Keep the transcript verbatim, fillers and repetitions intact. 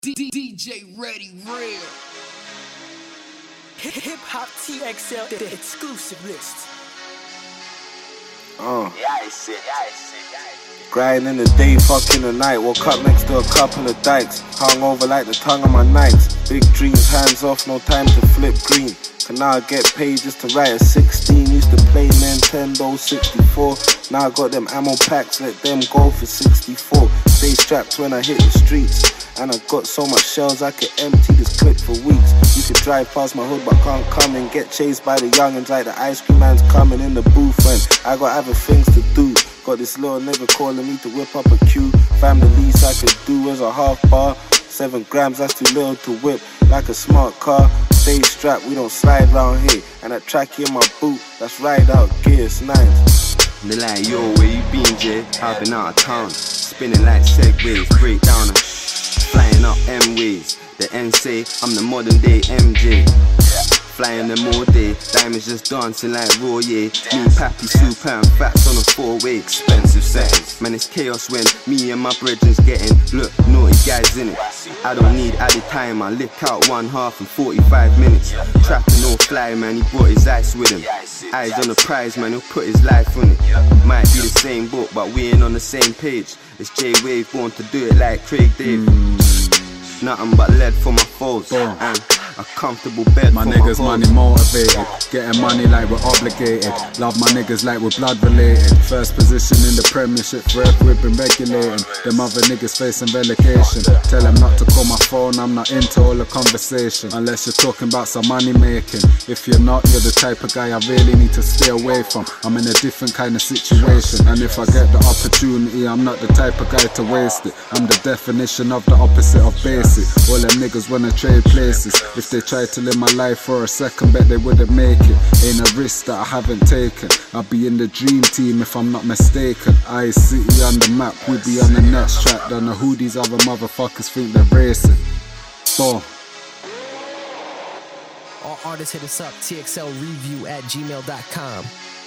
D D J Ready Real. Hip Hop T X L, the exclusive list. Uh. Yeah, I see, yeah, I see, yeah, I see. Grind in the day, fucking the night. Woke up next to a couple of dykes. Hung over like the tongue of my Nikes. Big dreams, hands off, no time to flip green. Can now I get paid just to write a sixteen. Used to play Nintendo sixty-four. Now I got them ammo packs, let them go for sixty-four. Stay strapped when I hit the streets. And I got so much shells I could empty this clip for weeks. You could drive past my hood but can't come and get chased by the youngins like the ice cream man's coming in the booth. And I got other things to do. Got this little nigga calling me to whip up a queue. Fam, the least I could do is a half bar. Seven grams, that's too little to whip like a smart car. Stay strapped, we don't slide round here. And that tracky in my boot, that's ride out gear, it's nice. They like, yo, where you been, Jay? I've been out of town. Spinning like segways, break down and flying up M-ways. The N say I'm the modern day M J. Flying them all day, diamonds just dancing like raw, yeah. Me, Pappy, Super and Fats on a four-way, expensive settings. Man, it's chaos when me and my brethren's getting, look, naughty guys in it. I don't need added time, I lick out one half in forty-five minutes. Trapping all fly, man, he brought his ice with him. Eyes on the prize, man, he'll put his life on it. Might be the same book, but we ain't on the same page. It's J-Wave born to do it like Craig Dave. Nothing but lead for my foes, and a comfortable bed my for niggas my money motivated, getting money like we're obligated. Love my niggas like we're blood related. First position in the premiership, forever we've been regulating. Them other niggas facing relegation. Tell them not to call my phone, I'm not into all the conversation. Unless you're talking about some money making. If you're not, you're the type of guy I really need to stay away from. I'm in a different kind of situation, and if I get the opportunity, I'm not the type of guy to waste it. I'm the definition of the opposite of basic. All them niggas wanna trade places. If they try to live my life for a second, bet they wouldn't make it. Ain't a risk that I haven't taken. I'll be in the dream team if I'm not mistaken. Ice City on the map, we be on the next track. Don't know who these other motherfuckers think they're racing. Boom. All artists hit us up, T X L review at gmail dot com.